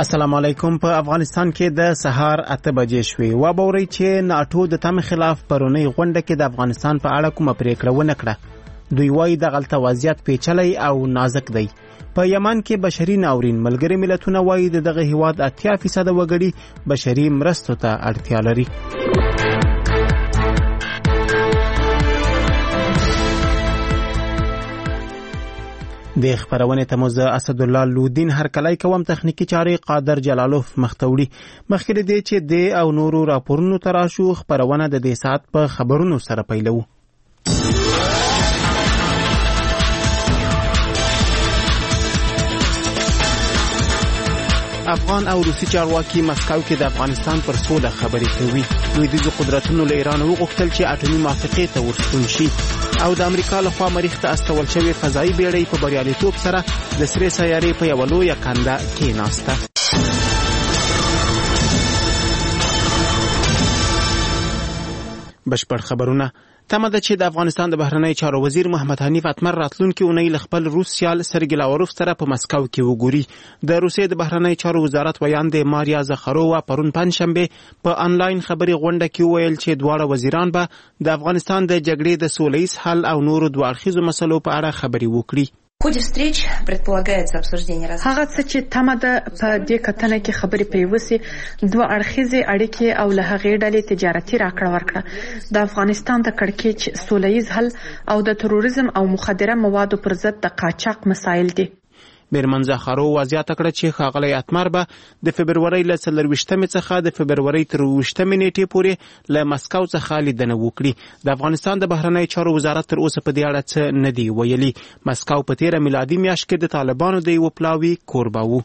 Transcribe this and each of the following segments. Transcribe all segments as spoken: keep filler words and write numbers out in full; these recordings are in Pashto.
السلام علیکم. په افغانستان کې د سهار اته بجې شوې. و به اورئ چې ناټو د تم خلاف پرونی غونډه کې د افغانستان په اړه کومه پریکړه ونه کړه. دوی وایي دغلته وضعیت پیچلی او نازک دی. په یمن کې بشري ناورین. ملګري ملتونه وایي د دغه هیواد اتیا فیصده وګړي بشري مرستو ته اړتیا لري. د خبرونه ته موزه اسد الله لودین هرکلای کوم تخنیکی چاري قادر جلالوف مختوړي. مخکې دې چې د او نورو راپورونو تراشو خبرونه د دې سات په خبرونو سره پیلو. افغان او روسي چارواکي مسکو کې د افغانستان پر سوله خبرې کوي. دوی د قدرتونو له ایران وغوښتل چې اټومي موافقې ته ورسون شي او د امریکا لخوا مریخ ته استول شوی فضایي بیړۍ په بریالیتوب سره د سرې سیارې په یوه لویه کنده کېناسته. بشپړ خبرونه. تمه ده چې د افغانستان د بهرنی چارو وزیر محمد حنیف اتمر راتلونکي اونۍ له خپل روس سیال سرګی لاوروف سره په مسکو کې وګوري. د روسیې د بهرنی چارو وزارت ویاند ماریا زخرووا پرون پنځشنبه په آنلاین خبري غونډه کې ویل چې دواړه وزیران به د افغانستان د جګړې د سولهییز حل او نورو دوه اړخیزو مسلو په اړه خبري وکړي. هغه څه چې تمه ده په دې کتنه کې خبرې پیوسي دوه اړخیزې اړیکې او له هغې ډلې تجارتي راکړه ورکړه، د افغانستان د کړکېچ سولهییز حل او د تروریزم او مخدره موادو پر ضد د قاچاق مسایل دي. میرمن زخرو وضاحت کړه چې ښاغلی اتمر به د فبرورۍ له څلرویشتمې څخه د فبرورۍ تر اوویشتمې نیټې پورې له مسکو څخه لیدنه وکړي. د افغانستان د بهرنی چارو وزارت تر اوسه په دې اړه څه نه دی ویلي. مسکو په تیره میلادي میاشت کې د طالبانو د یوه پلاوي کوربه و.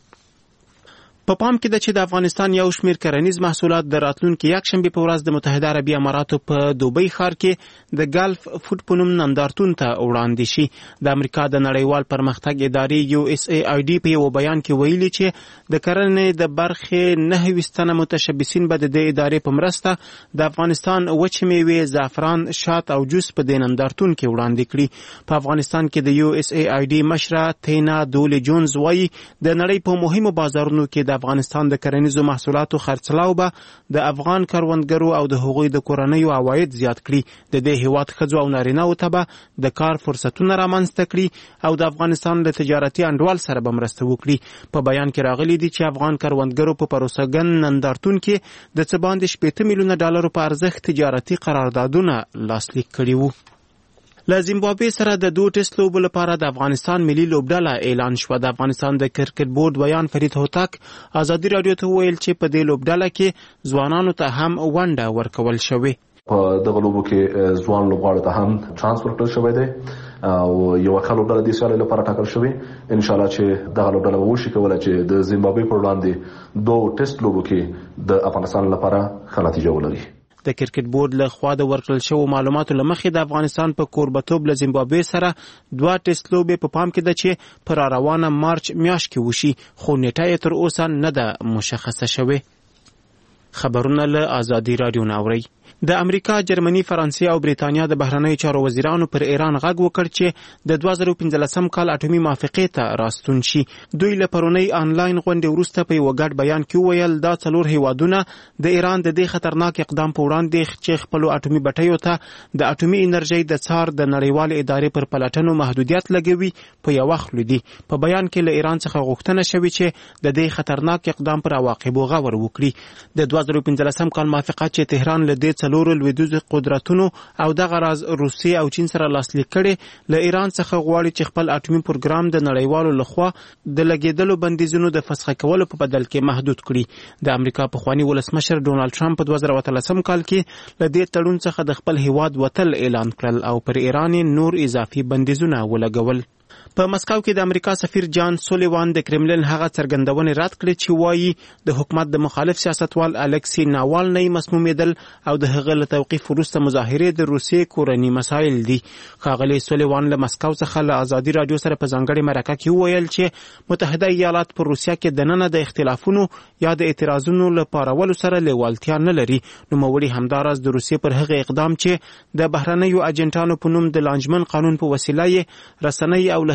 په پام کې ده چې د افغانستان یو شمېر کرنیز محصولات د راتلونکي یکشنبې په ورځ د متحده عربي اماراتو په دوبۍ ښار کې د ګلف فوډ په نوم نندارتون ته وړاندې شي. د امریکا د نړیوال پرمختګ ادارې یو اس ای آی ډي په یو بیان کې ویلي چې د کرنې د برخې نهه ویشت تنه متشبثین به د دې ادارې په مرسته د افغانستان وچې میوې، زعفران، شات او جوس په دې نندارتون کې وړاندې کړي. په افغانستان کې د یو اس ای آی ډي مشره تینا دولې جونز وایي د نړۍ په مهمو بازارونو کې د افغانستان د کرنیزو محصولاتو خرڅلاو به د افغان کروندګرو او د هغوی د کورنیو عواید زیات کړي. د دې هیواد ښځو او نارینه‌و ته به د کار فرصتونه رامنځته کړي او د افغانستان له تجارتي انډوال سره به مرسته وکړي. په بیان کې راغلي دي چې افغان کروندګرو په پروسږن نندارتون کې د څه باندې شپېته میلیونه ډالرو په ارزښت تجارتي قراردادونه لاسلیک کړي وو. له زیمبابوې سره د دوه ټیسټ لوبو لپاره د افغانستان ملي لوبډله اعلان شوه. د افغانستان د کرکټ بورډ بیان فرید هوتک ازادي رادیو ته وویل چې په دې لوبډله کې ځوانانو ته هم ونډه ورکول شوې. په دغه لوبو کې ځوان لوبغاړو ته هم چانس ورکړل شوی دی او یو ښه لوبډله د سیالۍ لپاره ټاکل شوې. ان شاء الله چې دغه لوبډله وشي کولای چې د زیمبابوې پر وړاندې دوه ټیسټ لوبو کې د افغانستان لپاره ښه نتیجه ولري. د کرکټ بورډ له خوا د ورکړل شوو معلوماتو له مخې د افغانستان په کوربتوب له زیمبابوې سره دوه ټیسټ لوبې په پام کې ده چې پر روانه مارچ میاشت کې وشي، خو نیټه یې تر اوسه نه ده مشخصه شوې. خبرونه له ازادي رادیو نه اورئ. د امریکا، جرمني، فرانسې او بریتانیا د بهرنیو چارو وزیرانو پر ایران غږ وکړ چې د دوه زره پنځلسم کال اټومي موافقې ته راستون شي. دوی له پرونی آنلاین غونډې وروسته په یو ګډ بیان کې وویل دا څلور هیوادونه د ایران د دې خطرناک اقدام په وړاندې چې خپلو اټومي بټیو ته د اټومي انرژۍ د څار د نړیوال ادارې پر پلټنو محدودیت لګوي په یو وخت لدی. په بیان کې له ایران څخه غوښتنه شوې چې د دې خطرناک اقدام پر عواقبو غور وکړي. د دوه زره پنځلسم کال موافقت چې تهران له دې څلورو لویدیځو قدرتونو او دغه راز روسیې او چین سره لاسلیک کړي، له ایران څخه غواړي چې خپل اټومي پروګرام د نړیوالو لخوا د لګیدلو بندیزونو د فسخ کولو په بدل کې محدود کړي. د امریکا پخوانی ولسمشر ډونالد ټرمپ په دوه زره اتلسم کال کې له دې تړون څخه د خپل هیواد وتل اعلان کړل او پر ایران نور اضافي بندیزونه ولګول. په مسکو کې د امریکا سفیر جان سولیوان د کرملین هغه څرګندونې رد کړې چې وایي د حکومت د مخالف سیاستوال الکسی ناوالنی مسمومیدل او د هغه له توقیف وروسته مظاهرې د روسیې کورني مسایل دي. ښاغلی سولیوان له مسکو څخه له ازادي رادیو سره په ځانګړې مرکه کې وویل چې متحده ایالات پر روسیه کې دننه د اختلافونو یا د اعتراضونو له پارولو سره لیوالتیا نه لري. نوموړي همداراز د روسیې پر هغه اقدام چې د بهرنیو اجنټانو په نوم د لانجمن قانون په وسیله یې رسنۍ او له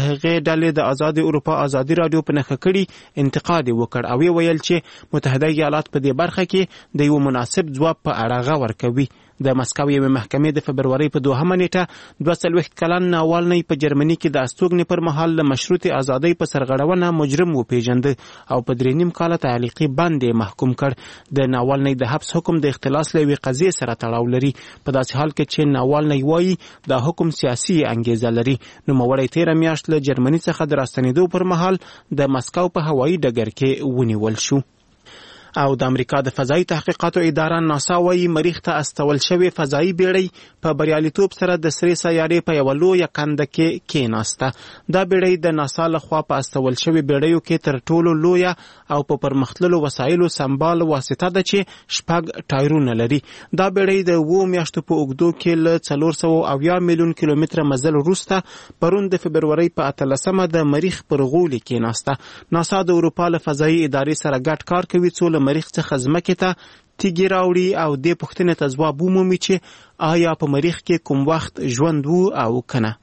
د هغې ډلې د آزاد اروپا ازادي رادیو په نښه کړي انتقاد وکړ او ویل چې متحده ایالات په دې برخه کې د یو مناسب ځواب په اړه غور کوي. د مسکو یوې محکمې د فبرورۍ په دوهمه نیټه دوه څلوېښت کلن ناوالنی په جرمني کې د استوګنې پر مهال له مشروطې ازادۍ په سرغړونه مجرم وپېژنده او په درې نیم کاله تعلیقي بند یې محکوم کړ. د ناوالنی د حبس حکم د اختلاس له یوې قضیې سره تړاو لري، په داسې حال کې چې ناوالنی وایي دا حکم سیاسي انګیزه لري. نوموړی تېره میاشت له جرمني څخه د راستنېدو پر مهال د مسکو په هوایي ډګر کې ونیول شو. او د امریکا د فضایي تحقیقاتو اداره ناسا وایي مریخ ته استول شوې فضایي بیړۍ په بریالیتوب سره د سرې سیارې په یوه لویه کنده کې کېناسته. دا بیړۍ د ناسا لخوا په استول شوې بیړیو کې تر ټولو لویه او په پرمختللو وسایلو سمبال واسطه ده چې شپږ ټایرونه لري. دا بیړۍ د اوو میاشتو په اوږدو کې له څلور سوه اویا میلیون کیلومتره مزل وروسته پرون د فبرورۍ په اتلسمه د مریخ پر غولي کېناسته. ناسا د اروپا له فضایي ادارې سره ګډ کار کوي څو مریخ څخه ځمکې ته تیږې راوړي او دې پوښتنې ته ځواب ومومي چې آیا په مریخ کې کوم وخت ژوند وو او کنه.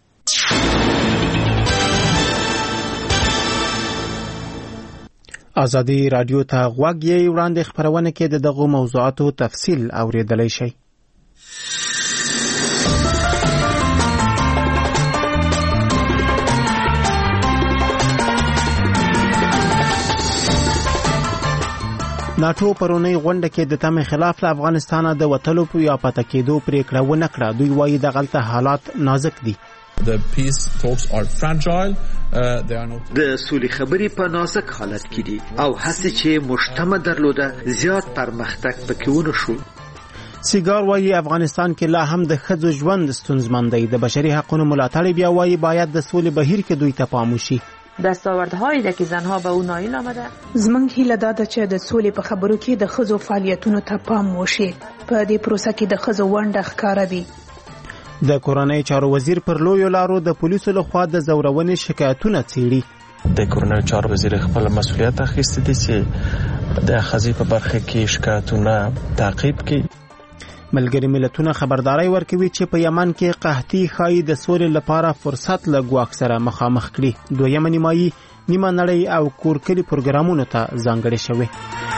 ازادي رادیو ته غوږ یې وړاندې خپرونه کې د دغو موضوعاتو تفصیل اوریدلی شئ. ناټو پرونی غونډه کې د تمې خلاف له افغانستانه د وتلو یا پاتې کېدو پریکړه ونه کړه. دوی وایي دغلته حالات نازک دي. The peace talks are fragile. Uh, they are not. د سولې خبرې په نازک حالت کې دي او هڅې چې مشتمه درلوده زیات پرمختګ پکې ونه شو. سیګار وایي افغانستان کې لا هم د ښځو ژوند ستونزمن دی. د بشري حقوقو ملاتړ بیا وایي باید د سولې بهیر کې دوی ته پام وشي. دستاوردهایی ده که زنها به او نایل آمده. زمنګ هیله دا ده چې د سولې په خبرو کې د ښځو فعالیتونو ته پام وشي. په دې پروسه کې د ښځو ونډه ښکاره وي. د کورنۍ چارو وزیر پر لویو لارو د پولیسو لخوا د زورونې شکایتونه څیړي. د کورنۍ چارو وزیر خپل مسؤلیت اخیستی دی چې د ښځې په برخه کې شکایتونه تعقیب کړي. ملګري ملتونه خبرداري ورکوي چې په یمن کې قحطي ښایي د سولې لپاره فرصت له ګواښ سره مخامخ کړي. دویمه نیمایي نیمه نړۍ او کورکلي پروګرامونو ته ځانګړې شوې.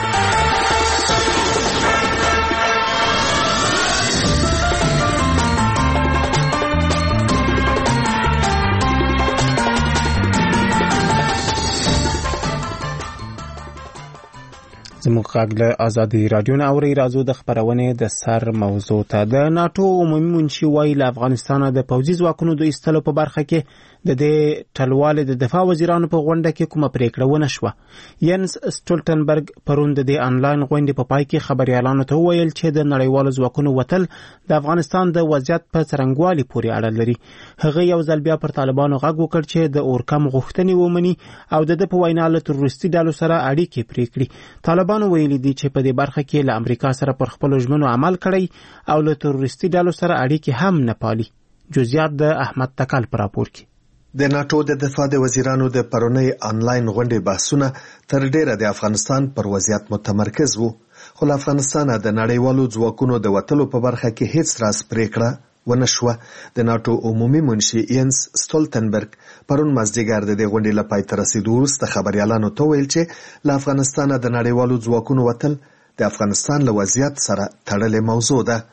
زموږ غږ له ازادي رادیو نه اورئ. راځو د خپرونې د سر موضوع ته. د ناټو عمومي منشي وایي له افغانستانه د پوځي ځواکونو د ایستلو په برخه کې د دې ټلوالې د دفاع وزیرانو په غونډه کې کومه پریکړه ونه شوه. ینس سټولټنبرګ پرون د دې انلاین غونډې په پای کې خبريالانو ته وویل چې د نړیوالو ځواکونو وتل د افغانستان د وضعیت په څرنګوالي پورې اړه لري. هغه یو ځل بیا پر طالبانو غږ وکړ چې د اورکم غوښتنې ومني او د په وینا له تروریستي ډلو سره اړیکې پرې کړي. طالبانو ویلي دي چې په دې برخه کې له امریکا سره پر خپل ژمنو عمل کړی او له تروریستي ډلو سره اړیکې هم نه پالي. جزئیات د احمد تکل پر راپور کې. د ناټو د دفاع د وزیرانو د پرونی آنلاین غونډې بحثونه تر ډیره د افغانستان پر وضعیت متمرکز وو، خو له افغانستانه د نړیوالو ځواکونو د وتلو په برخه کې هیڅ راز پریکړه ونه شوه. د ناټو عمومي منشي ینس سټولټنبرګ پرون مازدیګر د دې غونډې له پای ته رسیدو وروسته خبريالانو ته ویل چې له افغانستانه د نړیوالو ځواکونو وتل د افغانستان له وضعیت سره تړلې موضوع ده.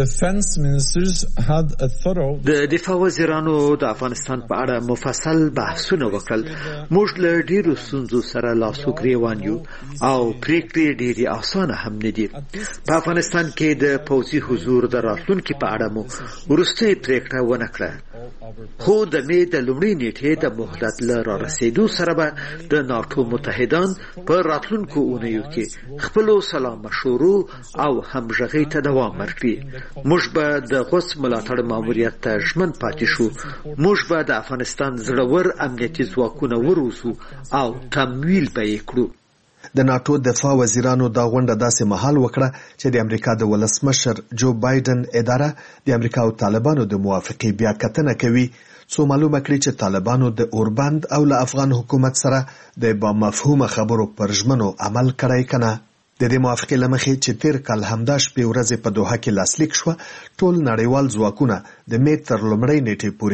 د دفاع وزیرانو د افغانستان په اړه مفصل بحثونه وکړل. موږ له ډیرو ستونزو سره لاسو ګریوان یو او پریکړې ډیرې اسانه هم نه دي. په افغانستان کې د پوځي حضور د راتلونکي په اړه مو وروستۍ پریکړه ونه کړه، خو د مې د لومړۍ نیټې د مهلت له رارسېدو سره به د ناټو متحدان په راتلونکو اونیو کې خپلو سلا مشورو او همغږۍ ته دوام ورکړي. موږ به د غوث ملاتړ ماموریت ته ژمن پاتې شو. موږ به د افغانستان زړور امنیتي ځواکونه وروزو او تمویل به یې کړو. د ناټو دفاع وزیرانو دا غونډه داسې مهال وکړه چې د امریکا د ولسمشر جو بایدن اداره د امریکا او طالبانو د موافقې بیا کتنه کوي، څو معلومه کړي چې طالبانو د اوربند او له افغان حکومت سره د با مفهومه خبرو پر ژمنو عمل کړی کنه. د دې موافقې لمخې چې تیر کال همدا شپې ورځې په دوحه کې لاسلیک شو، ټول نړیوال ځواکونه د مې تر لومړۍ نیټې پورې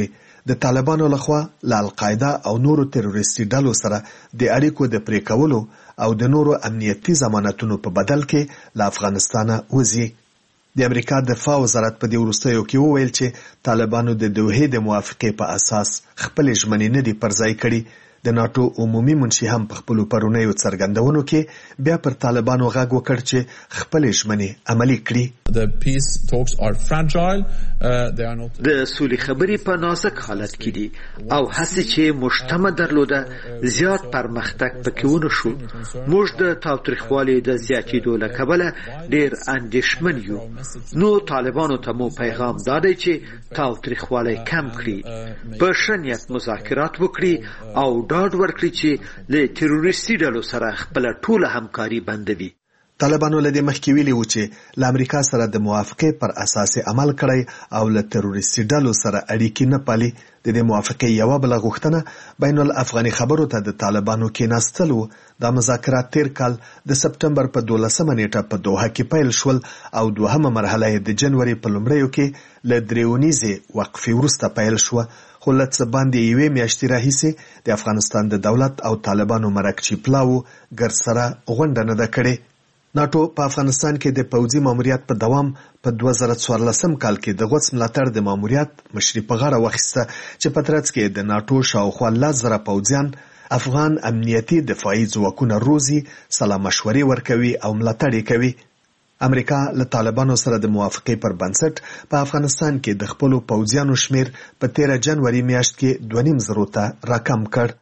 د طالبانو لخوا له القاعده او نورو تروریستي ډلو سره د اړیکو د پرې کولو او د نورو امنیتي ضمانتونو په بدل کې له افغانستانه وځي. د امریکا دفاع وزارت په دې وروستیو کې وویل چې طالبانو د دوحې د موافقې په اساس خپل ژمنې نه دي پرځای کړي. د ناتو عمومي منشي هم په خپل پرونیو څرګندونو کې بیا پر طالبانو غږ وکړ چې خپل ژمنې عملي کړي. The peace talks are fragile. Uh, they are not. د سولې خبرې په نازک حالت کې دي او هڅې چې مجتمع درلوده زیات پرمختګ پکې ونه شو. موږ د تاوتریخوالي د زیاتېدو له کبله ډېر اندېښمن یو. نو طالبانو ته مو پیغام دا دی چې تاوتریخوالی کم کړي، په ښه نیت مذاکرات وکړي او ډاډ ورکړي چې له تروریستي ډلو سره خپله ټوله همکاري بندوي. طالبانو له دې مخکې ویلي و چې له امریکا سره د موافقې پر اساس عمل کړی او له تروریستي ډلو سره اړیکې نه پالي. د دې موافقې یوه بله غوښتنه بین الافغاني خبرو ته د طالبانو کېناستل و. دا مذاکرات تیر کال د سپټمبر په دولسمه نیټه په دوحه کې پیل شول او دوهمه مرحله یې د جنوري په لومړیو کې له درېونیزې وقفې وروسته پیل شوه. خو له څه باندې یوې میاشتې راهیسې د افغانستان د دولت او طالبانو مرکچي پلاو ګرد سره غونډه نه ده کړې. ناټو په افغانستان کې د پوځي ماموریت په دوام په دوه زره څوارلسم کال کې د غوڅ ملاتړ د ماموریت مشري په غاړه واخیسته چې په ترڅ کې د ناټو شاوخوا لس زره پوځیان افغان امنیتي دفاعي ځواکونه روزي، سلا مشورې ورکوي او ملاتړ یې کوي. امریکا له طالبانو سره د موافقې پر بنسټ په افغانستان کې د خپلو پوځیانو شمیر په تیره جنوري میاشت کې دوه نیم زرو ته راکم کړ.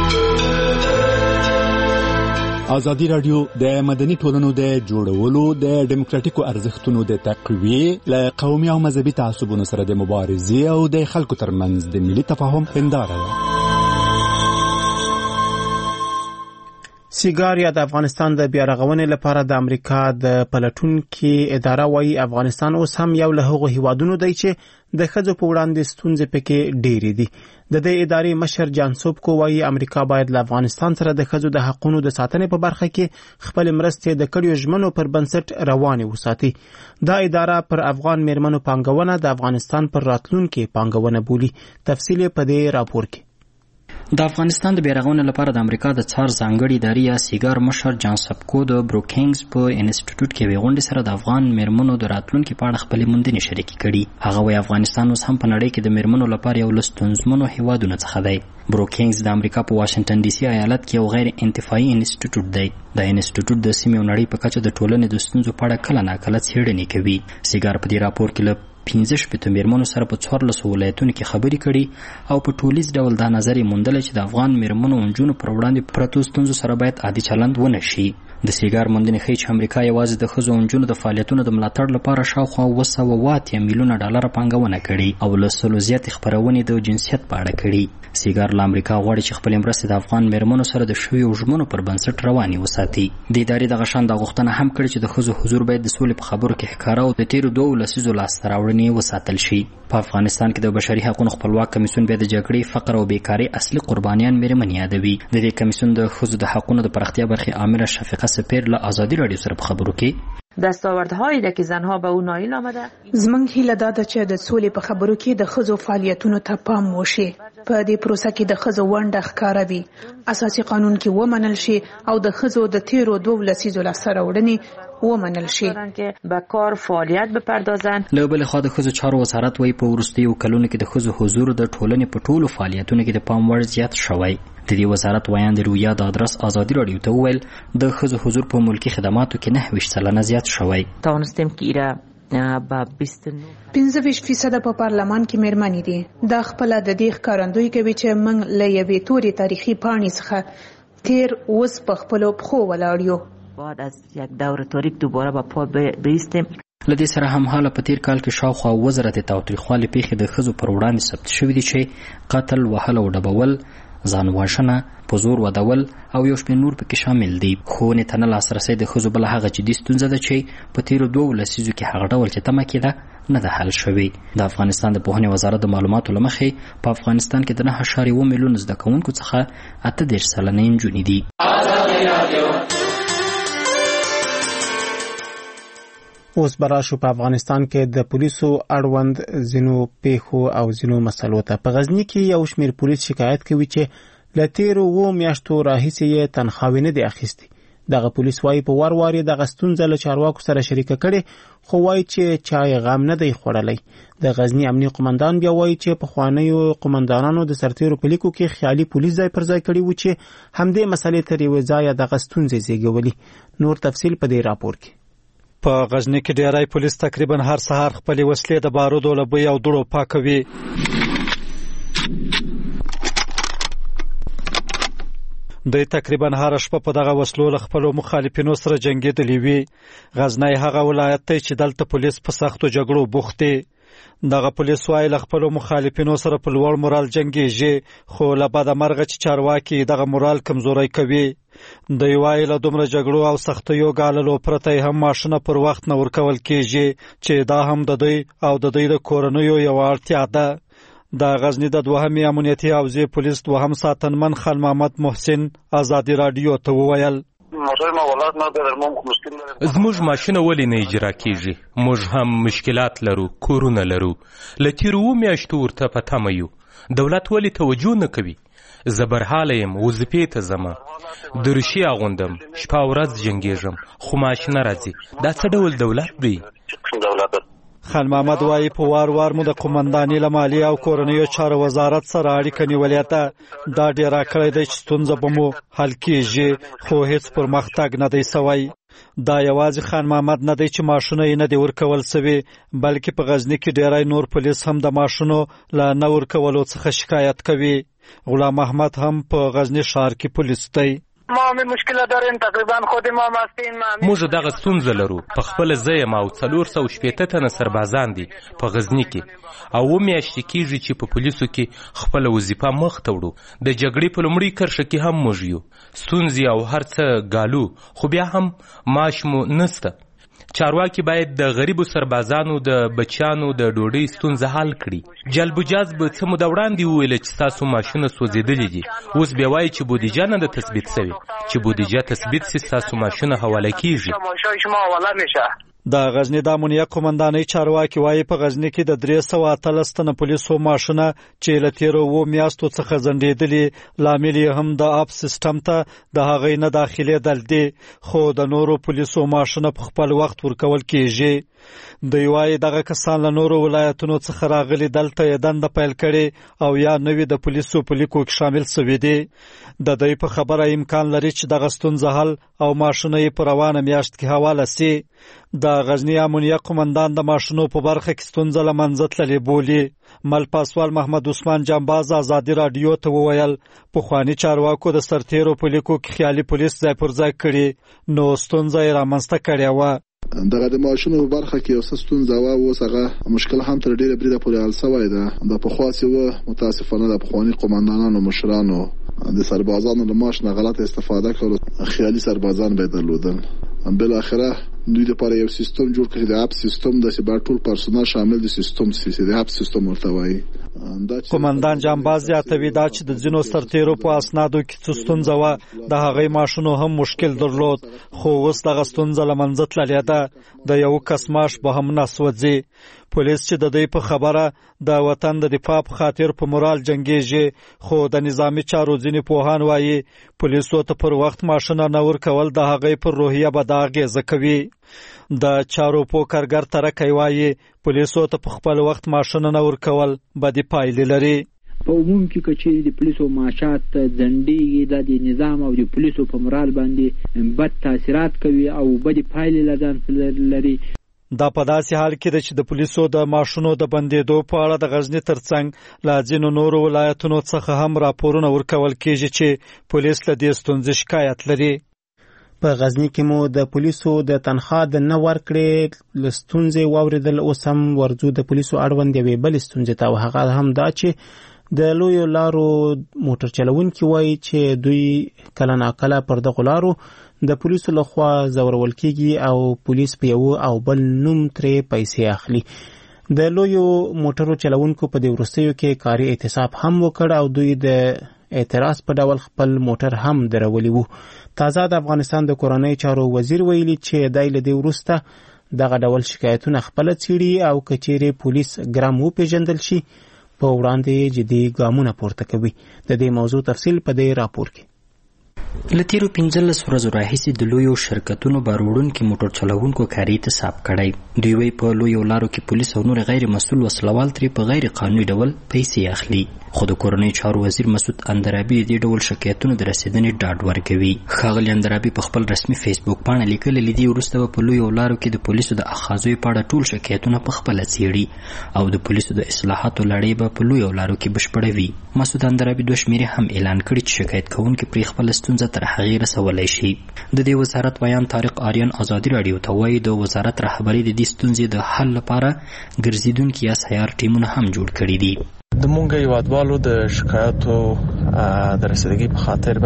ازادي راډیو د مدني ټولنو د جوړولو د ډیموکراتیکو ارزښتونو د تقویې له قومي او مذهبي تعصبونو سره د مبارزې او د خلکو ترمنځ د ملي تفاهم هنداره ده. سیګار یا د افغانستان د بیارغونې لپاره د امریکا د پلټونکو اداره وايي افغانستان اوس هم یو له هغو هیوادونو دی چې د ښځو په وړاندې ستونزې پکې ډېرې دي. د دې ادارې مشر جان سوبکو وايي امریکا باید له افغانستان سره د ښځو د حقوقو د ساتنې په برخه کې خپل مرستې د کړیو ژمنو پر بنسټ روانې وساتي. دا اداره پر افغان میرمنو پانګونه د افغانستان پر راتلونکي پانګونه بولي. تفصیل په دې راپور کې. د افغانستان د بیارغونې لپاره د امریکا د څار ځانګړي ادارې یا سیګار مشر جان سوبکو د بروکینګز په انسټیټیوټ کې یوې غونډې سره د افغان میرمنو د راتلونکي په اړه خپلې موندنې شریکې کړي. هغه وايي افغانستان اوس هم په نړۍ کې د میرمنو لپاره یو له ستونزمنو هیوادونو څخه دی. بروکینګز د امریکا په واشنګټن ډي سي ایالت کې یو غیر انتفاعي انسټیټیوټ دی. دا انسټیټیوټ د سیمې او نړۍ په کچه د ټولنې د ستونزو په اړه کله ناکله څېړنې کوي. سیګار په دې راپور کې له پنځه شپېتو میرمنو سره په څوارلسو ولایتونو کې خبرې کړي او په ټولیز ډول دا نظر یې موندلی چې د افغان میرمنو او نجونو پر وړاندې پرتو ستونزو سره باید عادي چلند ونه شي. د سیګار موندنې ښیي چې امریکا یوازې د ښځو او نجونو د فعالیتونو د ملاتړ لپاره شاوخوا اوه سوه اوه اتیا میلیونه ډالره پانګونه کړې او له سلو زیاتې خپرونې د جنسیت په اړه کړي. سیګار له امریکا غواړي چې خپلې مرستې د افغان میرمنو سره د شویو ژمنو پر بنسټ روانې وساتي. د ادارې دغه شان دا غوښتنه هم کړې چې د ښځو حضور باید د سولې په خبرو کې ښکاره او د تېرو دوو لسیزو لاسته راوړنې وساتل شي. په افغانستان کې د بشري حقوقو خپلواک کمیسیون بیا د جګړې، فقر او بیکارۍ اصلي قربانیان میرمنې یادوي. د دې کمیسیون د ښځو د حقوقو د پراختیا برخې عامله شفیقه سپیر له ازادي راډیو سره په خبرو کې دستاوردهایی ده که زنها به او نایل آمده. زموږ هیله دا ده چې د سولې په خبرو کې د ښځو فعالیتونو ته پام وشي. په دې پروسه کې د ښځو ونډه ښکاره وي، اساسي قانون کې ومنل شي او د ښځو د تیرو دوو لسیزو لاسته راوړنې ومنل شي. به کار فعالیت بپردازند. له بلې خوا د ښځو چارو وزارت وايي په وروستیو کلونو کې د ښځو حضور د ټولنې په ټولو فعالیتونو کې د پام وړ زیات شوی. د دې وزارت ویان د رویا د ادرس ازادي راډیو ته وویل د ښځو حضور په ملکي خدماتو کې نهه ویشت سلنه زیات شوی. توانستیم که ایره پنځه ویشت فیصده په پارلمان کې میرمنې دي. دا خپله د دې ښکارندویي کوي چې موږ له یوې تورې تاریخي پاڼې څخه تیر اوس په خپلو پښو ولاړ یو. بعد از یک دور تاریک دوباره به پا بیستیم. له دې سره همحاله په تیر کال کې شاوخوا اووه زره د تاوتریخوالي پیښې د ښځو پر وړاندې ثبت شوي دي چې قتل، وهل او ډبول، ځان وژنه، په زور ودول او یو شمېر نور پکې شامل دي. ښوونې ته نه لاسرسی د ښځو بله هغه جدي ستونزه ده چې په تیرو دوو لسیزو کې هغه ډول چې تمه کېده نه ده حل شوې. د افغانستان د پوهنې وزارت د معلوماتو له مخې په افغانستان کې د نهه اعشاریه اوه میلیونه زده کوونکو څخه اته دېرش سلنه نجونې دي. اوس براشو په افغانستان کې د پولیسو اړوند ځینو پیښو او ځینو مسلو ته. په غزنی کې یو شمېر پولیس شکایت کوي چې له تیرو اوو میاشتو راهیسې یې تنخواوې نه دي اخیستې. دغه پولیس وایي په وار وار یې دغه ستونزه له چارواکو سره شریکه کړې، خو وایي چې چا یې غم نه دی خوړلی. د غزنی امنیي قمندان بیا وایي چې پخوانیو قمندانانو د سرتیرو په لیکو کې خیالي پولیس ځای پر ځای کړي وو چې همدې مسلې تر یوې ځایه دغه ستونزې زېږولي. نور تفصیل په دې راپور کې. په غزنی کې ډیری پولیس تقریبا هر سهار خپلې وسلې د بارودو له بوی او دوړو پاکوي. دوی تقریبا هر شپه په دغه وسلو له خپلو مخالفینو سره جنګېدلي وي. غزنی هغه ولایت دی چې دلته پولیس په سختو جګړو بوخت دی. دغه پولیس وایي له خپلو مخالفینو سره په لوړ مورال جنګېږي، خو له بده مرغه چې چارواکي دغه مورال کمزوری کوي. دوی وایي له دومره جګړو او سختیو ګاللو پرته هم ماشونه پر وخت نه ورکول کېږي، چې دا هم د دوی او د دوی د کورنیو یوه اړتیا ده. د غزنی د دوهمې امنیتي حوزې پولیس دوهم ساتنمن خان محمد محسن ازادي راډیو ته وویل: زموږ ماشینه ولې نه اجرا کیږي؟ موږ هم مشکلات لرو، کورونه لرو، له تیرو اوو میاشتو ورته په تمه یو. دولت ولې توجه نه کوي؟ زه برحاله یم، وظیفې ته ځمه، دریشي اغوندم، شپه ورځ جنګېږم، خو ماشینه راځي. دا څه ډول دولت دی؟ خان محمد وایي په وار وار مو د قمندانۍ له مالیې او کورنیو چارو وزارت سره اړیکه نیولې ده. دا ډېره کړی دی چې ستونزه به مو حل کېږي، خو هیڅ پرمختګ نه دی سوی. دا یوازې خان محمد نه دی چې ماشونه یې نه دی ورکول سوي، بلکې په غزني کې ډېری نور پولیس هم د ماشونو له نه ورکولو څخه شکایت کوي. غلام احمد هم په غزني ښار کې پولیس دی. ما می مشکل داریم، تقریبا خود ما مستین. موږ دغه ستونزه لرو. په خپل ځای ما او څلور سوه شپېته تنه سربازان دي په غزني کې، او اووه میاشتې کېږي چې په پولیسو کې خپله وظیفه مخ ته وړو. د جګړې په لومړۍ کرښه کې هم موږ یو، ستونزې او هر څه ګالو، خو بیا هم معاش مو نسته. چارواکي باید د غریبو سربازانو د بچیانو د ډوډۍ ستونزه حل کړي. جلب و جذب څه موده وړاندې وویله چې ستاسو ماشونه سوځېدلي دي، اوس بیا وایي چې بودیجه نه ده تثبیت سوې. چې بودیجه تثبیت سي ستاسو ماشونه حواله کېږي. د غزني د امنیه قمندانۍ چارواکي وایي په غزني کې د درې سوه اتلس تنه پولیسو ماشونه چې له تېرو اوو میاشتو څخه ځنډېدلي، لامل یې هم د اپ سیسټم ته د هغې نه داخلېدل دي، خو د نورو پولیسو ماشونه په خپل وخت ورکول کېږي. دوی وایي دغه کسان له نورو ولایتونو څخه راغلي، دلته یې دنده پیل کړې او یا نوي د پولیسو په لیکو کې شامل سوي دي. د دوی په خبره امکان لري چې دغه ستونزه حل او ماشونه یې په روانه میاشت کې حواله سي. د غزني امنیه قمندان د ماشونو په برخه کې ستونزه له منځه تللې بولي. مل پاسوال محمد عثمان جانباز ازادي راډیو ته وویل: پخواني چارواکو د سرتیرو په لیکو کې خیالي پولیس ځای پر ځای کړي، نو ستونزه یې رامنځته کړې وه. دغه د ماشونو په برخه کې یو څه ستونزه وه، اوس هغه مشکل هم تر ډېره بریده پورې حل سوی ده. د پخوا چې وه، متاسفانه د پخواني قمندانانو مشرانو د سربازانو له معاش نه غلطه استفاده کولو، خیالي سربازان به یې درلودل. بالاخره دوی لپاره یو سیستم جوړ کړي، د اپ سیستم، د چې به ټول پرسونل شامل د سیستم سي د اپ سیستم ورته وایي. قمندان جانباز زیاتوي دا چې د ځینو سرتیرو په اسنادو کې څه ستونزه وه، د هغې ماشونو هم مشکل درلود، خو اوس دغه ستونزه له منځه تللې ده. د یو کس معاش به هم نه سوځي. پولیس چې د دوی په خبره د وطن د دفاع په خاطر په مورال جنګېږي، خو د نظامي چارو ځینې پوهان وایي پولیسو ته پر وخت ماشونه نه ورکول د هغې پر روحیه به دا اغېزه کوي. د چارو پوه کارګر ترکی وایي پولیسو ته په خپل وخت ماشونه نه ورکول بدې پایلې لري. په عموم کې که چیرې د پولیسو معاشات ځنډېږي، دا د نظام او د پولیسو په مورال باندې بد تاثیرات کوي او بدې پایلې له ځان لري. دا په داسې حال کې ده چې د پولیسو د ماشونو د بندېدو په اړه د غزني ترڅنګ له ځینو نورو ولایتونو څخه هم راپورونه ورکول کېږي چې پولیس له دې ستونزې شکایت لري. په غزني کې مو د پولیسو د تنخوا د نه ورکړې له ستونزې واورېدل. اوس هم ورځو د پولیسو اړوند یوې بلې ستونزې ته، او هغه هم دا چې د لویو لارو موټر چلونکي وایي چې دوی کله ناکله پر دغو لارو د پولیسو لخوا ځورول کېږي او پولیس په یو او بل نوم ترې پیسې اخلي. د لویو موټرو چلونکو په دې وروستیو کې کاري اعتصاب هم وکړ او دوی د اعتراض په ډول خپل موټر هم درولی وو. تازه د افغانستان د کورنۍ چارو وزیر ویلي چې دای له دې وروسته دغه ډول شکایتونه خپل څیړي او کچېرې پولیس ګرام وپېژندل شي په وړاندې جدي ګامونه پورته کوي. د دې موضوع تفصیل په دې راپور کې. له تیرو پنځلس ورځو راهیسې د لویو شرکتونو باروړونکي موټر چلوونکو کاري اعتصاب کړی. دوی وایي په لویو لارو کې پولیس او نور غیر مسؤل وسلوال ترې په غیر قانوني ډول پیسې اخلي. خو د کورنۍ چارو وزیر مسعود اندرابي د دې ډول شکایتونو د رسیدنې ډاډ ورکوي. ښاغلي اندرابي په خپل رسمي فیسبوک پاڼه لیکلي له دې وروسته به په لویو لارو کې د پولیسو د اخاذیو په اړه ټول شکایتونه په خپله څیړي او د پولیسو د اصلاحاتو لړۍ به په لویو لارو کې بشپړوي. مسعود اندرابي دوه شمیرې هم اعلان کړي چې شکایت کوونکي پرې خپله ستونزه تر هغې رسولی شي. د دې وزارت ویان طارق آریان ازادي راډیو ته وایي د وزارت رهبري د دې ستونزې د حل لپاره ګرځېدونکي یا سیار ټیمونه هم جوړ کړي دي. د مونږ هیوادوالو د شکایتو د رسیدګۍ په خاطر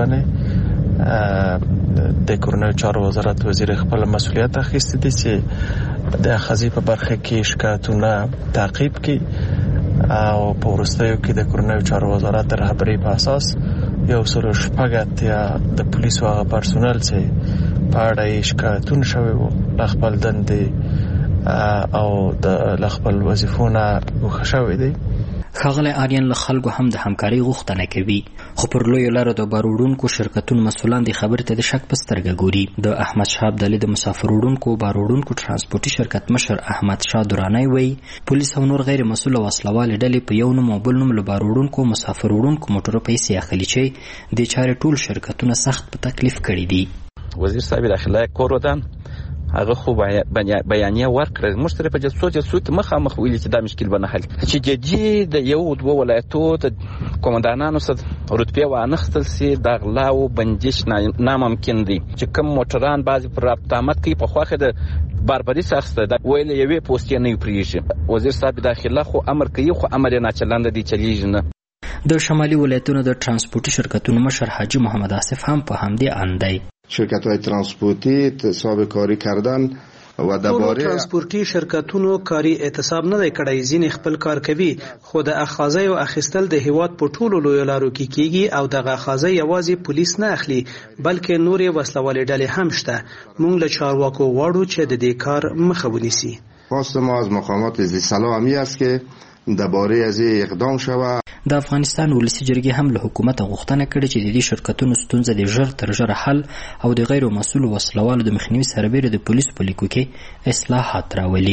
باندې د کورنۍ چارو وزارت وزیر خپل مسؤلیت اخیستی دی چې د اخاذې په برخه کې شکایتونه تعقیب کړي او په وروستیو کې د کورنۍ چارو وزارت د رهبرۍ په اساس یو سل شپږ اتیا د پولیسو هغه پرسونل چې په اړه یې شکایتونه شوي وو له خپل دندې او د خپل وظیفو نه ګوښه شوي دی. ښاغلی آریان له خلکو هم د همکارۍ غوښتنه کوي، خو پر لویو لارو د بار وړونکو شرکتونو مسؤلان دې خبرې ته د شک په سترګه ګوري. د احمد شاه ابدالي د مسافر وړونکو بار وړونکو ترانسپورټي شرکت مشر احمد شاه درانی وایي پولیس او نور غیر مسؤل وسلوالې ډلې په یو نوم او بل نوم له بار وړونکو مسافر وړونکو موټرو پیسې اخلي چې دې چارې ټول شرکتونه سخت په تکلیف کړي دي. وزیر صاحب داخله کور ودان هغه خو بیانیه ورکړه موږ سره په جلسو جلسو کې مخامخ ویلي چې دا مشکل به نه حل چې جدي د یو دوه ولایتو د قومندانانو سره رتبه وانخستل سي د غلا او بندش ناممکن دي چې کوم موټران بعضی پر رابطامت کوي په خواخه د باربري سخته د ویل یوې پوسټ نه پریږي. وزیر صاحب داخله خو امر کوي خو امر نه چلند دي چلیږي نه. د شمالي ولایتونو د ترانسپورتي شرکتونو مشر حاجی محمد آصف هم په همدې اند دی. شرکت‌های ترانسپورتی اعتصاب کاری کردن و درباره ترانسپورتي شرکتونو کاری اعتصاب نه دی کړی، ځینې خپل کار کوي خو د اخاذې او اخیستل د هیواد په ټولو لویو لارو کې کیږي او د اخاذې یوازې پولیس نه اخلي بلکې نورې وسلوالې ډلې هم شته. موږ له چارواکو غواړو چې د دې کار مخه ونیسي. خواست ما از مقامات ذی سلامی است که درباره از اقدام شود. د افغانستان ولسی جرګې هم له حکومت غوښتنه کړې چې د دې شرکتونو ستونزه د ژر تر ژره حل او د غیر مسؤل وسلوالو د مخنیوي سربېره د پولیسو په لیکو کې اصلاحات راولي.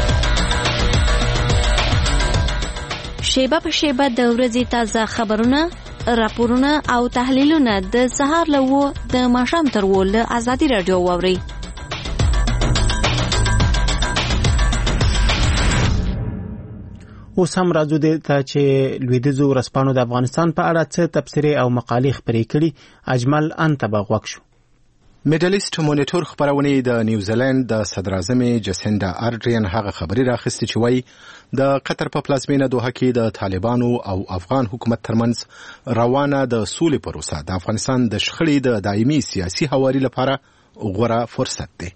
شیبه په شیبه د ورځې تازه خبرونه، راپورونه او تحلیلونه د سهار له و د ماښام تر و له ازادي راډیو واورئ. اوس هم راځو دې ته چې لویدیځو ورځپاڼو د افغانستان په اړه څه تبصرې او مقالې خپرې کړي. اجمل ان ته به غوږ شو. میډلیسټ مونیټور خبرونه د نیوزیلند د صدراعظم جسیندا ارډرین هغه خبري راخستې چې وایي د قطر په پلازمینه دوحه کې د طالبانو او افغان حکومت ترمنځ روانه د سولې پروسه د افغانستان د شخړې د دایمي سیاسي هواري لپاره غوره فرصت دی.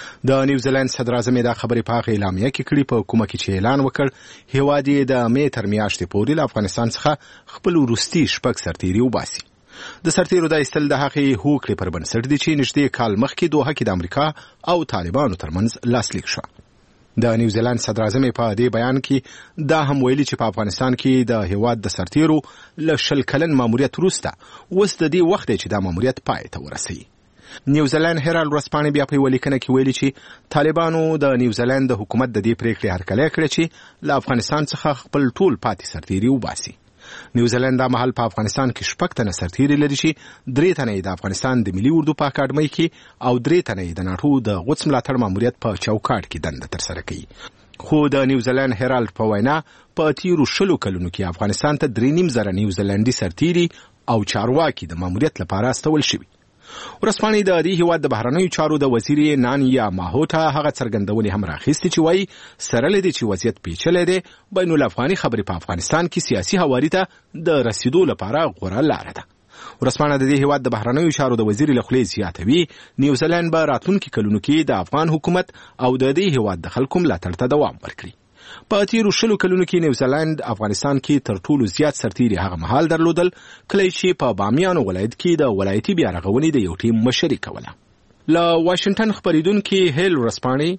د نیوزیلند صدراعظم دا خبرې په هغه اعلامیه کې کړي په کومه کې چې اعلان وکړ هیواد یې د مې تر میاشتې پورې له افغانستان څخه خپل وروستي شپږ سرتیري وباسي. د سرتیرو د ایستل د هغې هوکړې پر بنسټ دي چې نږدې کال مخکې دوحه کې د امریکا او طالبانو ترمنځ لاسلیک شو. د نیوزیلند صدراعظم په دې بیان کې دا هم ویلي چې په افغانستان کې د هیواد د سرتیرو له شل کلن ماموریت وروسته اوس د دې وخت چې دا ماموریت پای ته ورسوي. نیوزیلند هرالد ورځپاڼې بیا په یوه لیکنه کې ویلي چې طالبانو د نیوزیلند د حکومت د دې پریکړې هرکلی کړی چې له افغانستان څخه خپل ټول پاتې سرتیري وباسي. نیوزیلند دا مهال په افغانستان کې شپږ تنه سرتیري لري چې درې تنه یې د افغانستان د ملي اردو په اکاډمۍ کې او درې تنه یې د ناټو د قدس ملاتړ ماموریت په چوکاټ کې دنده ترسره کوي. خو د نیوزیلند هرالد په وینا په تیرو شلو کلونو کې افغانستان ته درې نیم زره نیوزیلندي سرتیري او چارواکي د ماموریت لپاره استول شوي. ورځپاڼې د دې هیواد د بهرنیو چارو د وزیر نانیا ماهوتا هغه څرګندونې هم راخیستې چې وایي سره له دې چې وضعیت پیچلی دی بین الافغاني خبرې په افغانستان کې سیاسي هواري ته د رسیدو لپاره غوره لاره ده. ورځپاڼه د دې هیواد د بهرنیو چارو د وزیر له خولې زیاتوي نیوزیلند به راتلونکي کلونو کې د افغان حکومت او د دې هیواد د خلکو ملاتړ ته دوام ورکړي. په تیرو شلو کلونو کې نیوزیلند افغانستان کې تر ټولو زیات سرتیري هغه مهال درلودل کله چې په بامیانو ولایت کې د ولایتي بیا رغونې د یو ټیم مشري کوله. له واشنگټن خبریدونکي هیل ورځپاڼې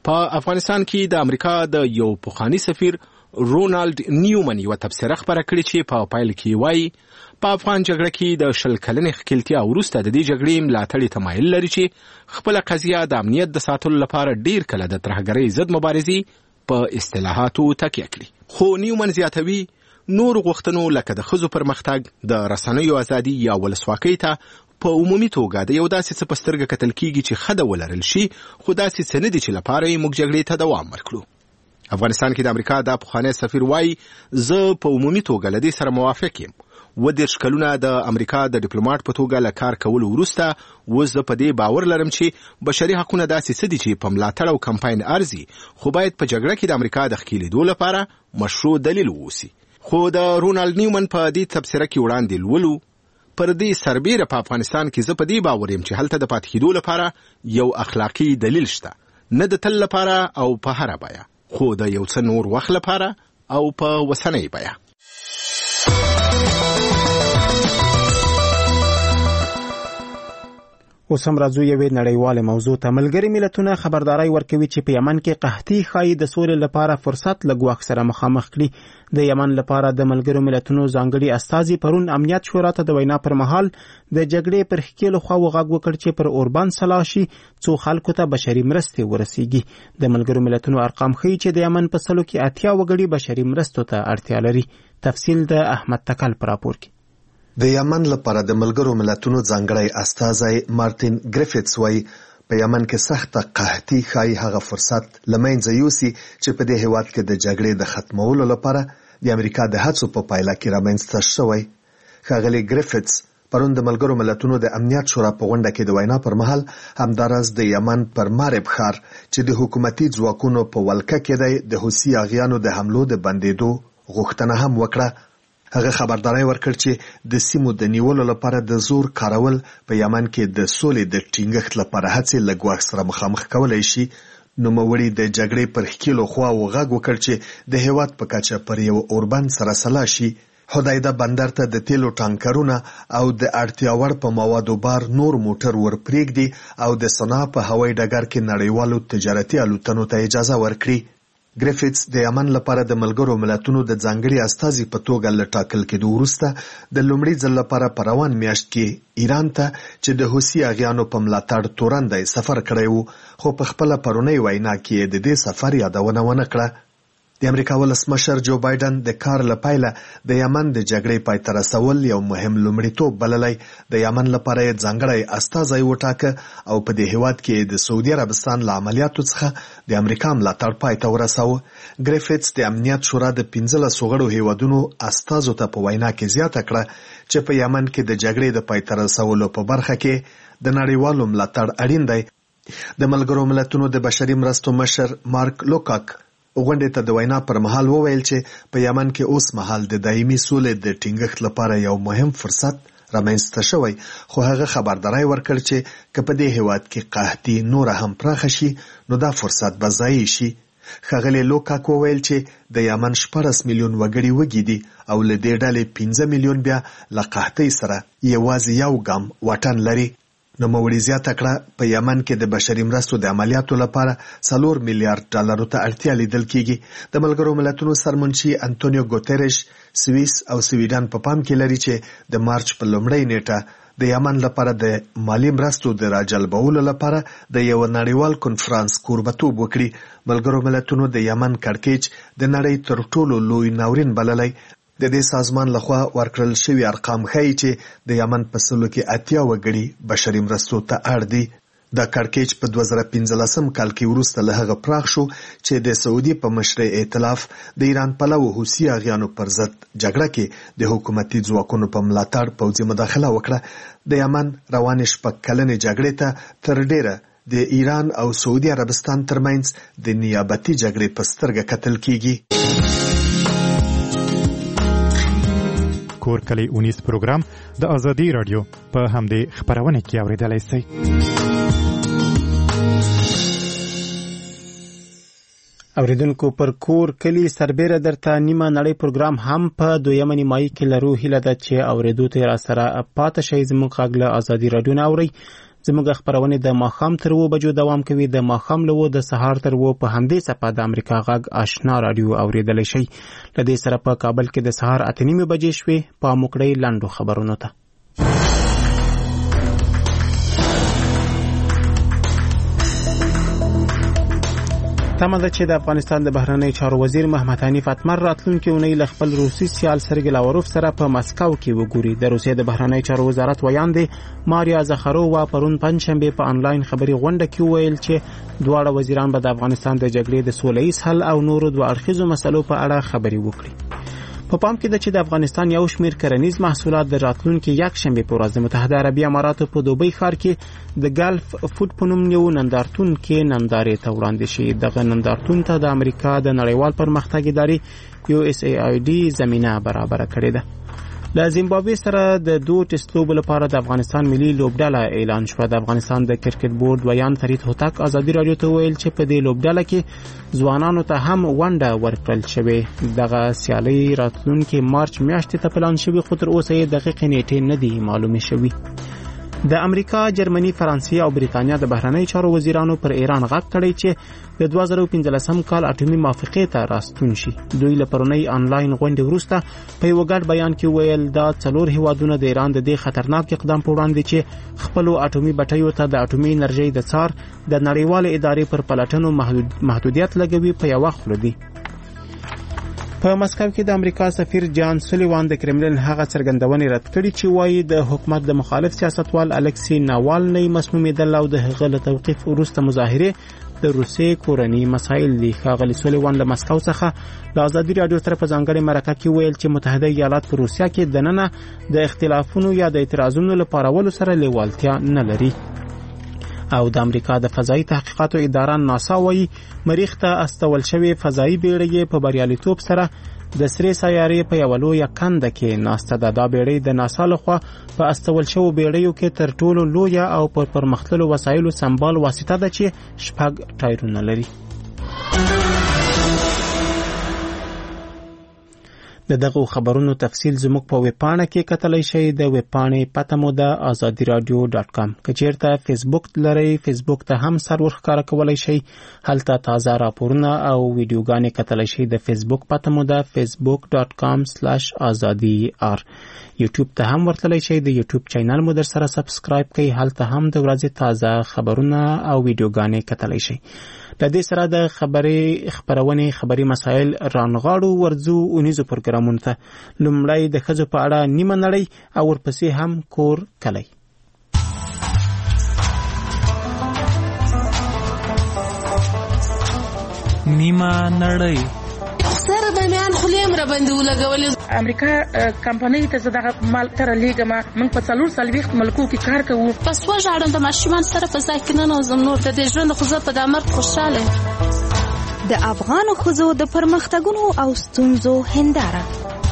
په افغانستان کې د امریکا د یو پخوانی سفیر رونالد نیومن یو تبصره خبره کړې چې په پایل کې وایي په افغان جګړه کې د شل کلنې ښکېلتیا وروسته د دې جګړې ملاتړي تمایل لري چې خپله قضیه د امنیت د ساتلو لپاره ډیر کله د ترهګرۍ ضد مبارزې په اصطلاحاتو تکیه کړي. خو نیومن زیاتوي نور غوښتنو لکه د ښځو پرمختګ د رسنیو ازادي یا ولسواکۍ ته په عمومي توګه د یو داسې څه په سترګه کتل کیږي چې ښه د ولرل شي خو داسې څه نه دي چې لپاره یې موږ جګړې ته دوام ورکړو. افغانستان کې د امریکا د پخوانی سفیر وایي زه په عمومي توګه له دې سره موافق یم. اووه دېرش کلونه د امریکا د ډیپلوماټ په توګه له کار کولو وروسته اوس زه په دې باور لرم چې بشري حقونه داسې څه دي چې په ملاتړ او کمپاین ارزي خو باید په جګړه کې د امریکا د ښکېلېدو لپاره مشروع دلیل واوسي. خو د رونالد نیومن په دې تبصره کې وړاندې لولو پر دې سربیره په افغانستان کې زه په دې باور یم چې هلته د پاتې کېدو لپاره یو اخلاقي دلیل شته، نه د تل لپاره او په هره بیه، خو د یو څه نور وخت لپاره او په وسنۍ بیه. اوس هم راځو یوې نړیوالې موضوع ته. ملګري ملتونه خبرداري ورکوي چې په یمن کې قحطي ښایي د سولې لپاره فرصت له ګواښ سره مخامخ کړي. د یمن لپاره د ملګرو ملتونو ځانګړي استازي پرون امنیت شورا ته د وینا پر مهال د جګړې پر ښکېلو خواو غږ وکړ چې پر اوربان سلا شي څو خلکو ته بشري مرستې ورسیږي. د ملګرو ملتونو ارقام ښیي چې د یمن په سلو کې اتیا وګړي بشري مرستو ته اړتیا لري. تفصیل د احمد تکل پر راپور کې. د یمن لپاره د ملګرو ملتونو ځانګړی استازی مارټین ګریفټس وایي په یمن کې سخته قحطي ښایي هغه فرصت له منځه یوسي چې په دې هېواد کې د جګړې د ختمولو لپاره د امریکا د هڅو په پایله کې رامنځته شوی. ښاغلی ګریفټس پرون د ملګرو ملتونو د امنیت شورا په غونډه کې د وینا پر مهال همداراز د یمن پر مارب ښار چې د حکومتي ځواکونو په ولکه کې دی د حوثي اغیانو د حملو د بندېدو غوښتنه هم وکړه. هغه خبرداري ورکړ چې د سیمو د نیولو لپاره د زور کارول په یمن کې د سولې د ټینګښت لپاره هڅې له ګواښ سره مخامخ کولی شي. نوموړي د جګړې پر ښکېلو خواو غږ وکړ چې د هېواد په کچه پر یو اوربند سره سلا شي. حدیده بندر ته د تیلو ټانکرونه او د اړتیا وړ په موادو بار نور موټر ورپرېږدي او د صنعا په هوایي ډګر کې نړیوالو تجارتي الوتنو ته اجازه ورکړي. ګریفټس د یمن لپاره د ملګرو ملتونو د ځانګړي استازي په توګه له ټاکل کېدو وروسته د لومړي ځل لپاره په روان میاشت کې ایران ته چې د حوثي اغیانو په ملاتړ تورندی سفر کړی و، خو په خپله پرونۍ وینا کې د دې سفر یادونه ونه کړه. د امریکا ولسمشر جو بایدن د کار له پیله د یمن د جګړې پای ته رسول یو مهم لومړیتوب بللی. د یمن لپاره یې ځانګړی استازی وټاکه او په دې هېواد کې د سعودي عربستان له عملیاتو څخه د امریکا ملاتړ پای ته ورساوه. ګریفټس د امنیت شورا د پنځلسو غړو هېوادونو استازو ته په وینا کې زیاته کړه چې په یمن کې د جګړې د پای ته رسولو په برخه کې د نړیوالو ملاتړ اړین دی. د ملګرو ملتونو د بشري مرستو مشر مارک لوکاک غونډې ته د وینا پر مهال وویل چې په یمن کې اوس مهال د دایمي سولې د ټینګښت لپاره یو مهم فرصت رامنځته شوی، خو هغه خبرداری ورکړ چې که په دې هېواد کې قحطي نوره هم پراخه شي نو دا فرصت به ضایع شي. ښاغلی لوکاک وویل چې د یمن شپاړس میلیون وګړي وږي دي او له دې ډلې پنځه میلیون بیا له قحطۍ سره یوازې یو ګام واټن لري. نوموړي زیاته کړه په یمن کې د بشري مرستو د عملیاتو لپاره څلور میلیارډ ډالرو ته اړتیا لیدل کیږي. د ملګرو ملتونو سرمنشي انټونیو ګوتریش سویس او سویډن په پام کې لري چې د مارچ په لومړۍ نیټه د یمن لپاره د مالی مرستو د راجلبولو لپاره د یو نړیوال کنفرانس کوربتوب وکړي. ملګرو ملتونو د یمن کړکېچ د نړۍ تر ټولو لوی ناورین بللی. د دې سازمان لخوا ورکړل شوي ارقام ښیي چې د یمن په سلو کې اتیا وګړي بشري مرستو ته اړ دي. دا کړکېچ په دوه زره پنځلسم کال کې وروسته له هغه پراخ شو چې د سعودي په مشرۍ ائتلاف د ایران پلو حوثي اغیانو پر ضد جګړه کې د حکومتي ځواکونو په ملاتړ پوځي مداخله وکړه. د یمن روانې شپږ کلنې جګړې ته تر ډیره د ایران او سعودي عربستان ترمنځ د نیابتي جګړې په سترګه کتل کیږي. کور کلی اونیز پروګرام د ازادي رادیو په همدې خبرونه کې اوریدلای شئ. اوریدونکو پر کور کلی سربېره درته نیمه نړۍ پروګرام هم په دویمه نیمایي کې لرو. هیله ده چې اوریدو ته را سره پاتې شئ. زموږ غږ له ازادي رادیو نه اورئ. زموږ خبرونه د ماښام تر و بجو دوام کوي. د ماښام له و د سهار تر و په همدې صفه د امریکا غږ آشنا رادیو اوریدلای شي. لدې سره په کابل کې د سهار اته نیمې بجې شوې. په موکړی لاندو خبرونو ته تمه ده چې د افغانستان د بهرنی چارو وزیر محمد حنیف اتمر راتلونکي اونۍ له خپل روسي سیال سرګی لاوروف سره په مسکو کې وګوري. د روسیې د بهرنی چارو وزارت ویاند ماریا زخرووا پرون پنځشنبه په انلاین خبري غونډه کې ویل چې دواړه وزیران به د افغانستان د جګړې د سوله ییز حل او نورو دوه اړخیزو مسلو په اړه خبري وکړي. په پام کې ده چې د افغانستان یو شمېر کرنیز محصولات د راتلونکي یک شنبه په ورځ د متحده عربي اماراتو په دوبۍ ښار کې د ګلف فود په نوم یو نندارتون کې نندارې ته وړاندې شي. دغه نندارتون ته د امریکا د نړیوال پرمختګ ادارې یو اس ای آی ډي زمینه برابره کړې ده. له زیمبابوې سره د دوه ټیسټ لوبو لپاره د افغانستان ملي لوبډله اعلان شوه. د افغانستان د کرکټ بورډ ویان فرید هوتک ازادي رادیو ته ویل چې په دې لوبډله کې ځوانانو ته هم ونډه ورکړل شوې. دغه سیالي راتلونکي مارچ میاشتې ته پلان شوې خو تر اوسه یې دقیقې نیټې نه دي معلومې شوې. د امریکا، جرمني، فرانسې او بریتانیا د بهرنی چارو وزیرانو پر ایران غږ کړی چې د دوه زره پنځلسم کال اټومي موافقې ته راستون شي. دوی له پرونی انلاین غونډې وروسته په یو ګډ بیان کې ویل دا څلور هیوادونه د ایران د دې خطرناک اقدام په وړاندې چې خپل اټومي بټیو ته د اټومي انرژي د څار د نړیوال ادارې پر پلټنو محدودیت لګوي په یو وخت لدی. په مسکو کې د امریکا سفیر جان سولیوان د کرملین هغه څرګندونې رد کړې چې وایي د حکومت د مخالف سیاستوال الکسی ناوالنی مسمومیدل او د هغه له توقیف وروسته مظاهره د روسیې کورنی مسایل دي. ښاغلي سولیوان له مسکو څخه د ازادي رادیو سره په ځانګړې مرکه کې ویل چې متحده ایالات په روسیا کې دننه د اختلافونو یا د اعتراضونو لپاره ولو سره لیوالتیا نه لري. او د امریکا د فضایي تحقیقاتو اداره ناسا وایي مریخ ته استول شوی فضایي بیړۍ په بریالیتوب سره د سرې سیارې په یو لویه کنده کې ناسته ده. دا بیړۍ د ناسا لخوا په استول شوو بیړیو کې تر ټولو لویه او پر پرمختللو وسایلو سمبال واسطه ده چې شپږ ټایرونه لري. د دغه خبرونو تفصیل زموږ په ویب پاڼه کې کتلای شئ. د ویب پاڼې پته مو ده آزادي رادیو ډاټ کام. که چیرته فیسبوک لرئ فیسبوک ته هم سر ورښکاره کولی شئ. هلته تازه راپورونه او ویډیوګانې کتلای شئ. د فیسبوک پته مو ده فیسبوک ډاټ کام سلاش آزادي آر. یوټیوب ته هم ورتلای شئ. د یوټیوب چینل مو در سره سبسکرایب کړئ. هلته هم د ورځې تازه خبرونه او ویډیوګانې کتلای شئ. د دې سره د خبري خبرونه خبري مسایل رانغاړو ورځو اونیزو پروګرامونو ته. لومړی د ښځو په اړه نیمه نړۍ او ورپسې هم کور کلی. نیمه نړۍ سره د میان خلیم را باندې ولګولې. امریکا کمپنۍ ته زداغه مال تر لیګما من په څلور سلويخت ملکو کې کار کوو. پس وژاړم د ماشومان سره په ځای کې نه نوزم. نور د دې ژوند خو زه په دامر خوشاله. د افغانو ښځو د پرمختګونو او ستونزو هنداره.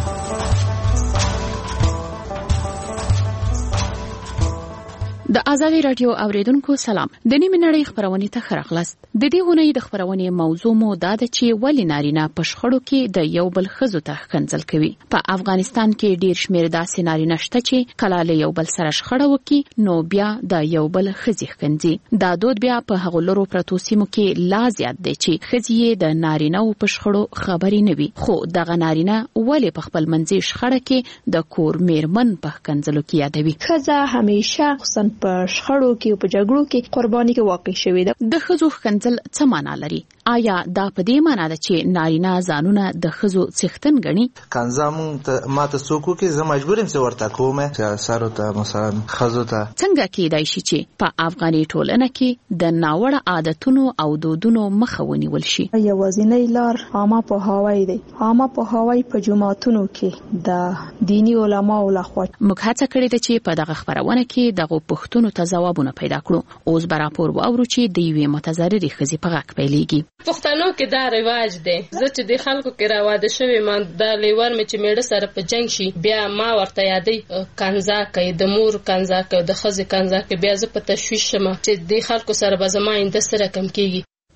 د ازادي رادیو اوریدونکو سلام. د نیمه نړۍ خبرونه ته خراغلاست. د دې غونې د خبرونه موضوع مو دا ده چې ولې نارینه په شخړو کې د یو بل ښځو ته ښکنځل کوي. په افغانستان کې ډیر شمیر داسې نارینه شته چې کله له یو بل سره شخړه وکړي نو بیا د یو بل ښځې ښکنځي. دا دود بیا په هغو لرو پرتو سیمو کې لا زیات دی چې ښځې د نارینه په شخړو خبرې نه وي. خو دغه نارینه ولې په خپل منځي شخړه کې د کور میرمن په ښکنځلو کې یادوي. ښځه همیشه خصوصا په شخړو کې او په جګړو کې قرباني کې واقع شوې ده. د ښځو ښکنځل څه معنا لري؟ آیا دا په دې معنا ده چې نارینه ځانونه د ښځو څښتن ګڼي؟ کنځم ته ماته څوک کې زه مجبور یم چې ورته کوم چې سره ته مثلا ښځو ته څنګه کېدای شي چې په افغاني ټولنه کې د ناوړه عادتونو او دودونو مخه ونیول شي؟ یوازینی لار عامه پوهاوی دی. عامه پوهاوی په جماعتونو کې د دینی علماو لخوا. موږ هڅه کړې ده چې په دغه خبرونه کې دغه پوښتنو ته ځوابونه پیدا کړو. اوس به راپور واورو چې د یوې متضررې ښځې په غږ پیلېږي. پښتنو کې دا رواج دی. زه چې د خلکو کې راواده شوی ما د لیور مې چې میړه سره په جنگ شي بیا ما ورته یادې کنځا کوي د مور کنځا کوي د ښځې کنځا کوي. بیا زه په تشویش شم چې د خلکو سره به زما انده سره کم کیږي.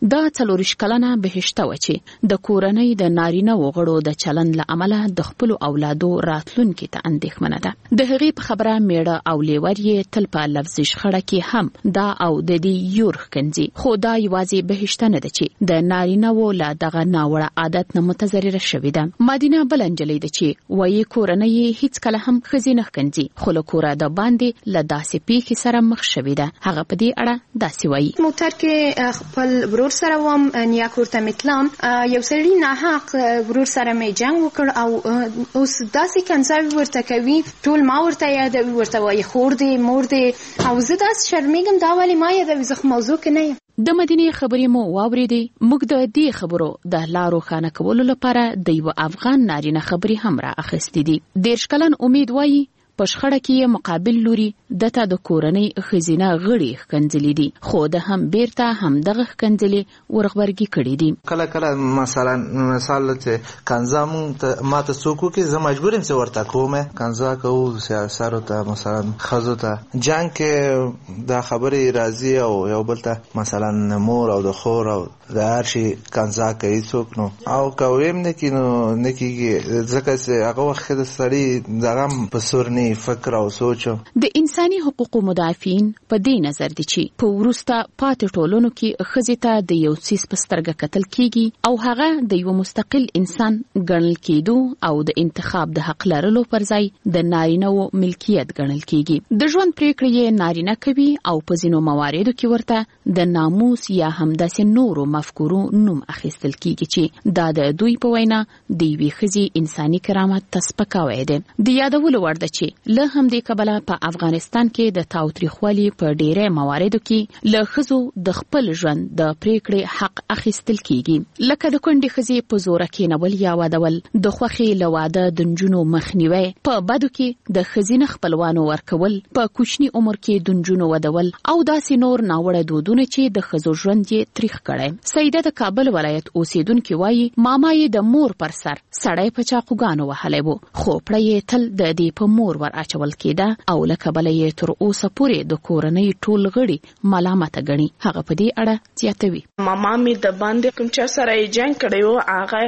دا څلوریش کلنه بهشته و چې د کورنۍ د نارینه وغړو د چلند له امله د خپل اولادو راتلونکي ته اندېښمنه ده. د هغې په خبره میړه او لیور یې تل په لفظي شخړه کې هم دا او د دې یور ښکنځي، خو دا یوازې بهشته نه ده چې د نارینه و له دغه ناوړه عادت نه متضرره شوې ده. مدینه بل نجلۍ ده چې وایي کورنۍ یې هیڅکله هم ښځې نه ښکنځي، خو له کوره د باندې له داسې پیښې سره مخ شوې ده. هغه په دې اړه داسې وایي: موټر کې خپل ورور سره وم، نیا کور ته مې تلم، یو سړي ناحق ورور سره مې جنګ وکړ او اوس داسې کنځاوي ورته کوي، ټول ما ورته یادوي، ورته وایي خور دې مور دې، او زه داسې شرمېږم دا ولې ما یادوي، زه خو موضوع کې نه یم. د مدینې خبرې مو واورېدې. موږ د دې خبرو د لا روښانه کولو لپاره د یو افغان نارینه خبرې هم را اخیستې دي. دېرش کلن امید وایي په شخړه کې مقابل لوري دته د کورنۍ ښځینه غړي ښکنځلې دي، خو د هم بیرته هم دغه ښکنځلې ورغبرګي کړي دي. کله کله مثلا مثال چې کنځا مونږ ما ته څوک وکړي زه مجبور یم چې ورته کوم. کنځا کوو سیاسرو ته مثلا ښځو ته جنګ کې دا خبرې راځي او یو بل ته مثلا مور او د خور او د هر شي کنځا کوي څوک، نو او که ویم نه کي نو نه کېږي، ځکه چې هغه وخت د سړي دغه په سور نه فکر او سوچ. د انساني حقوقو مدافعین په دې نظر دي چې په وروسته پاتې ټولنو کې ښځې ته د یو څیز په سترګه کتل کیږي او هغه د یو مستقل انسان ګڼل کېدو او د انتخاب د حق لرلو پر ځای د نارینه‌و ملکیت ګڼل کیږي. د ژوند پریکړې یې نارینه کوي او په ځینو مواردو کې ورته د ناموس یا همداسې نورو مفکورو نوم اخیستل کیږي چې دا د دوی په وینا د یوې ښځې انساني کرامت ته سپکاوی دی. د یادولو وړ ده چې له همدې کبله په افغانستان کې د تاوتریخوالي په ډیری مواردو کې له ښځو د خپل ژوند د پریکړې حق اخیستل کیږي، لکه د کونډې ښځې په زوره کېنول یا وادول، د خوښې له واده د نجونو مخنیوی، په بدو کې د ښځینه خپلوانو ورکول، په کوچني عمر کې د نجونو ودول او داسې نور ناوړه دودونه چې د ښځو ژوند یې تریخ کړی. سیده د کابل ولایت اوسیدونکي وایي ماما یې د مور پر سر سړی په چاقوګانو وهلی و، خو پړه یې تل د دې په مور ور اچول کېده او لکه بله یې تر اوسه پورې د کورنۍ ټول غړي ملامته ګڼي. هغه په دې اړه زیاتوي: ماما مې د باندې کوم چا سره یې جنګ کړی و،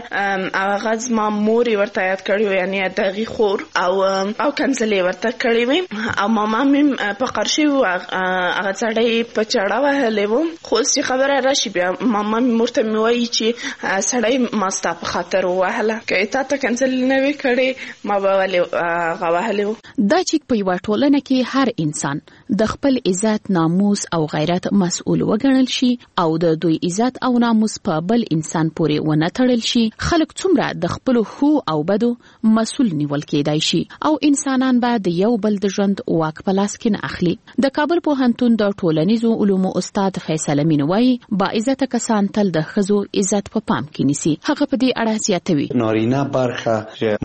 هغه هغه زما مور یې ورته یاد کړی و، یعنې د هغې خور او او کنځلې ورته کړې وې، او ماما مې په قرشي و، هغه سړی په چاړه وهلی و. خو اوس چې خبره راشي بیا ماما مې مور ته مې وایي چې سړی ما ستا په خاطر ووهله، که یې تا ته کنځلې نه وې کړې ما به ولې هغه وهلی و. دا چې په یوه ټولنه کې هر انسان د خپل عزت، ناموس او غیرت مسؤل وګڼل شي او د دوی عزت او ناموس په بل انسان پورې ونه تړل شي، خلک څومره د خپلو ښو او بدو مسؤل نیول کېدای شي او انسانان به د یو بل د ژوند واک په لاس کې نه اخلي. د کابل پوهنتون د ټولنیزو علومو استاد فیصل امین وایي با عزته کسان تل د ښځو عزت په پام کې نیسي. هغه په دې اړه زیاتوي: نارینه برخه